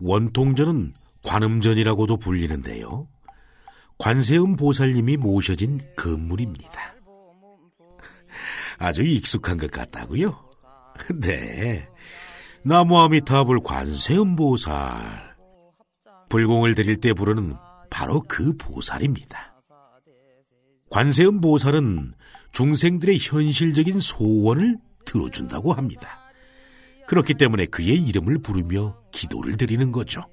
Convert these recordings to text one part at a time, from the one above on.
원통전은 관음전이라고도 불리는데요. 관세음 보살님이 모셔진 건물입니다. 아주 익숙한 것 같다고요? 네, 나무아미타불 관세음 보살. 불공을 드릴 때 부르는 바로 그 보살입니다. 관세음 보살은 중생들의 현실적인 소원을 들어준다고 합니다. 그렇기 때문에 그의 이름을 부르며 기도를 드리는 거죠.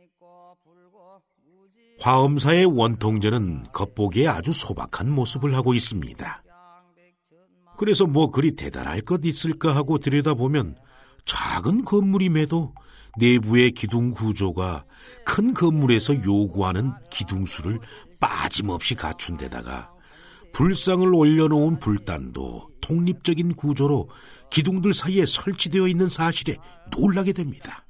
화엄사의 원통전은 겉보기에 아주 소박한 모습을 하고 있습니다. 그래서 뭐 그리 대단할 것 있을까 하고 들여다보면 작은 건물임에도 내부의 기둥 구조가 큰 건물에서 요구하는 기둥수를 빠짐없이 갖춘 데다가 불상을 올려놓은 불단도 독립적인 구조로 기둥들 사이에 설치되어 있는 사실에 놀라게 됩니다.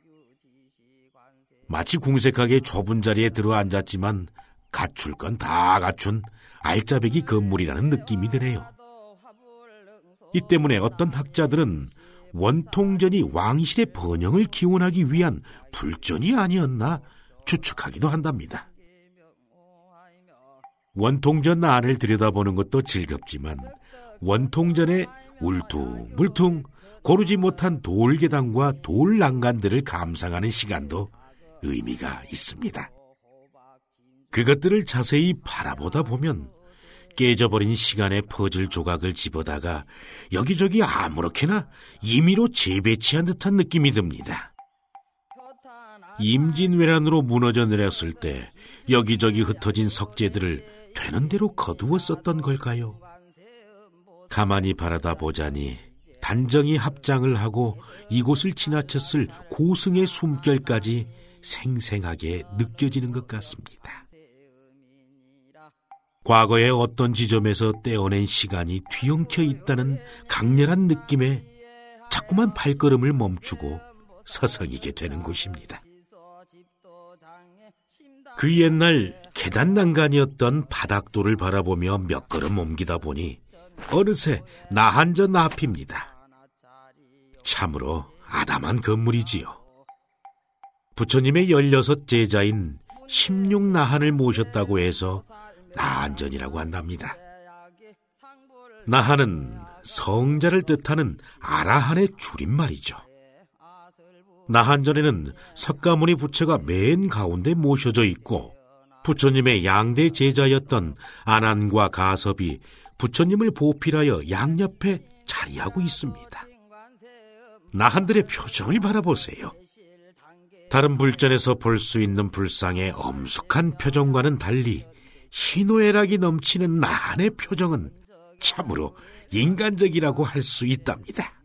마치 궁색하게 좁은 자리에 들어앉았지만 갖출 건 다 갖춘 알짜배기 건물이라는 느낌이 드네요. 이 때문에 어떤 학자들은 원통전이 왕실의 번영을 기원하기 위한 불전이 아니었나 추측하기도 한답니다. 원통전 안을 들여다보는 것도 즐겁지만 원통전의 울퉁불퉁 고르지 못한 돌계단과 돌난간들을 감상하는 시간도 의미가 있습니다. 그것들을 자세히 바라보다 보면 깨져버린 시간의 퍼즐 조각을 집어다가 여기저기 아무렇게나 임의로 재배치한 듯한 느낌이 듭니다. 임진왜란으로 무너져 내렸을 때 여기저기 흩어진 석재들을 되는 대로 거두어 썼던 걸까요? 가만히 바라다 보자니 단정히 합장을 하고 이곳을 지나쳤을 고승의 숨결까지 생생하게 느껴지는 것 같습니다. 과거의 어떤 지점에서 떼어낸 시간이 뒤엉켜 있다는 강렬한 느낌에 자꾸만 발걸음을 멈추고 서성이게 되는 곳입니다. 그 옛날 계단 난간이었던 바닥돌을 바라보며 몇 걸음 옮기다 보니 어느새 나한전 앞입니다. 참으로 아담한 건물이지요. 부처님의 16 제자인 16나한을 모셨다고 해서 나한전이라고 한답니다. 나한은 성자를 뜻하는 아라한의 줄임말이죠. 나한전에는 석가모니 부처가 맨 가운데 모셔져 있고 부처님의 양대 제자였던 아난과 가섭이 부처님을 보필하여 양옆에 자리하고 있습니다. 나한들의 표정을 바라보세요. 다른 불전에서 볼 수 있는 불상의 엄숙한 표정과는 달리 희노애락이 넘치는 나한의 표정은 참으로 인간적이라고 할 수 있답니다.